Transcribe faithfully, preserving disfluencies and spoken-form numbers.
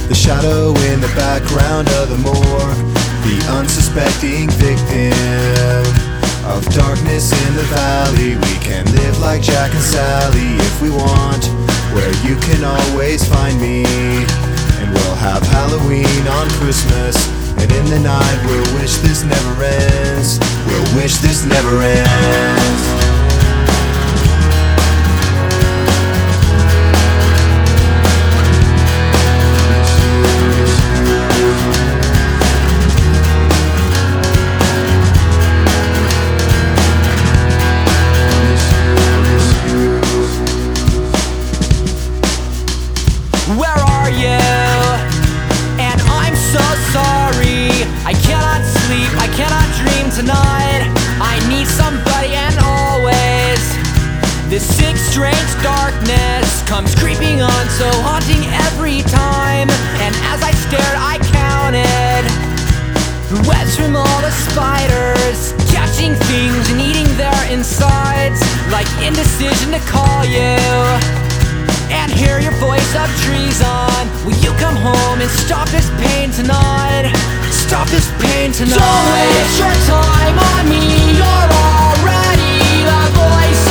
the shadow in the background of the morgue, the unsuspecting victim of darkness in the valley. We can live like Jack and Sally if we want, where you can always find me. And we'll have Halloween on Christmas, and in the night we'll wish this never ends. We'll wish this never ends. Where are you? And I'm so sorry. I cannot sleep, I cannot dream tonight. I need somebody, and always this sick, strange darkness comes creeping on, so haunting every time. And as I stared, I counted the webs from all the spiders, catching things and eating their insides, like indecision to call you and hear your voice of treason. Will you come home and stop this pain tonight? Stop this pain tonight. Don't waste your time on me. You're already the voice